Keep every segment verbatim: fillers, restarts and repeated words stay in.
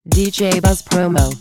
D J Buzz Promo.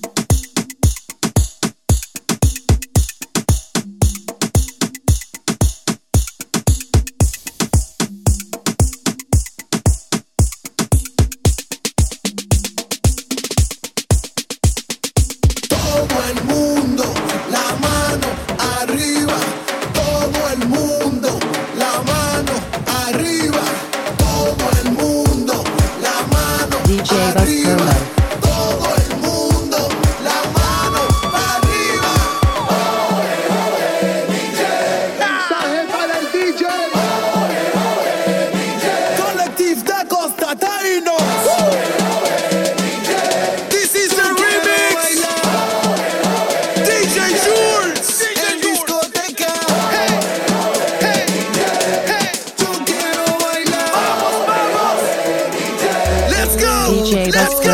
D J Buzz Promo. Todo el mundo, la mano arriba. Ole, ole, D J. Mensaje para el D J. Ole, ole, D J. Collective de Costa Taíno. Ole, ole, D J. This is the remix. Ole, ole, D J Jules. En discoteca. Hey, hey, hey. Yo quiero bailar. Vamos, vamos. Let's go. D J Buzz Promo.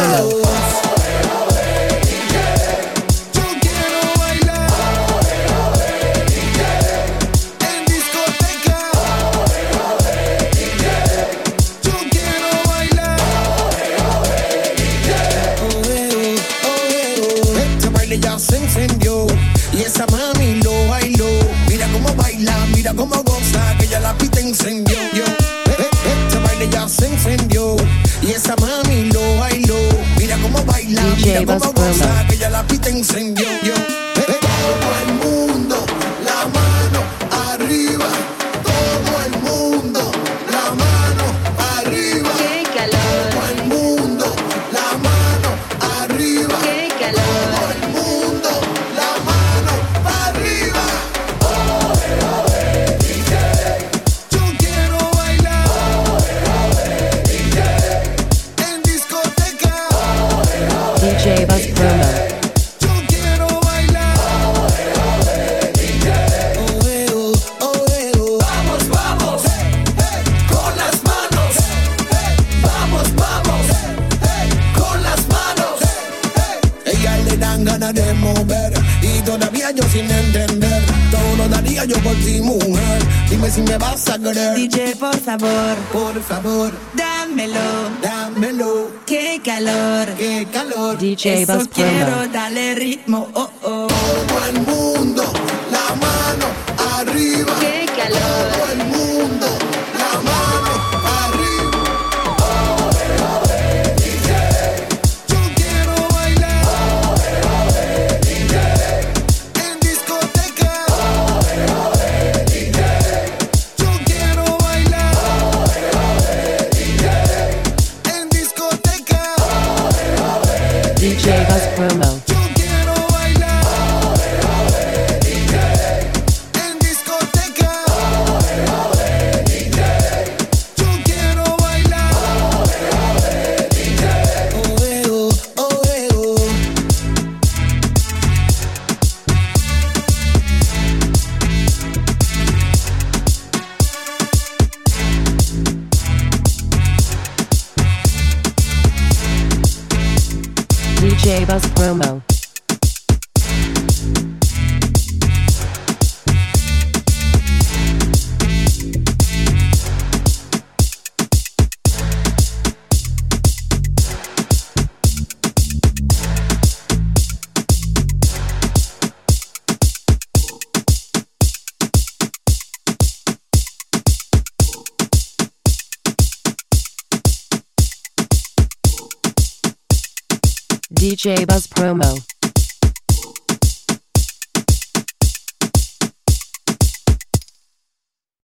Ya se encendió y esa mami lo bailó. Mira cómo baila, mira cómo goza, que ya la pista encendió. Yo, eh, eh, este baile ya se encendió y esa mami lo bailó. Mira cómo baila, D J mira cómo Buzz Promo. goza, que ya la pista encendió. Yo, eh, eh. Todo el mundo, la mano arriba. Todo el mundo, la mano arriba. ¡Qué calor! Todo el mundo, la mano arriba. ¡Qué calor! Todo el mundo, la mano arriba. Ole, ole, D J. Yo quiero bailar. Ole, ole, D J. En discoteca. Ole, ole, D J Buzz Promo. yo quiero bailar. Ole, ole, D J. Oe, oh, oe, oh. Vamos, vamos. Hey, hey, con las manos. Hey, hey, vamos, vamos. Hey, hey, con las manos. Hey, hey. Ella le dan ganas de mover y todavía yo sin entender. Todo lo daría yo por ti, mujer. Dime si me vas a querer. D J, por favor, Por favor, dámelo. dámelo. ¡Qué calor! Qué calor. D J Eso Buzz quiero, Promo. dale ritmo, oh, oh. Todo el mundo, la mano arriba. ¡Qué Todo calor! el mundo, la mano arriba. Ole, ole, D J. Yo quiero bailar. Ole, ole, D J. En discoteca. Ole, ole, D J. Yo quiero bailar. Ole, ole, D J. En discoteca. Ole, ole, D J Buzz Promo. yo quiero bailar. Ole, ole, D J. En discoteca. Ole, ole, D J. Yo quiero bailar. Ole, ole, D J. Oe, oh, oe, oh. D J Buzz Promo. D J Buzz Promo.